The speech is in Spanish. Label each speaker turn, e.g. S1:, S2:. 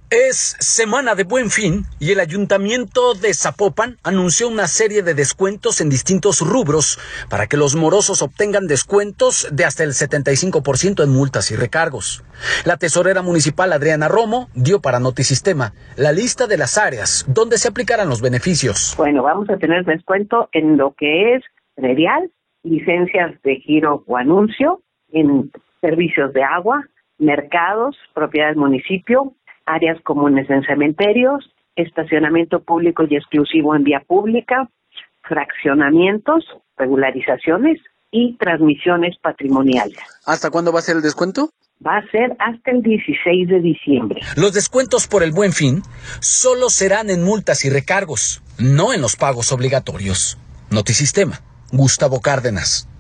S1: Es semana de Buen Fin y el Ayuntamiento de Zapopan anunció una serie de descuentos en distintos rubros para que los morosos obtengan descuentos de hasta el 75% en multas y recargos. La tesorera municipal Adriana Romo dio para Notisistema la lista de las áreas donde se aplicarán los beneficios.
S2: Bueno, vamos a tener descuento en lo que es predial, licencias de giro o anuncio, en servicios de agua, mercados, propiedad del municipio, áreas comunes en cementerios, estacionamiento público y exclusivo en vía pública, fraccionamientos, regularizaciones y transmisiones patrimoniales.
S1: ¿Hasta cuándo va a ser el descuento?
S2: Va a ser hasta el 16 de diciembre.
S1: Los descuentos por el Buen Fin solo serán en multas y recargos, no en los pagos obligatorios. Notisistema, Gustavo Cárdenas.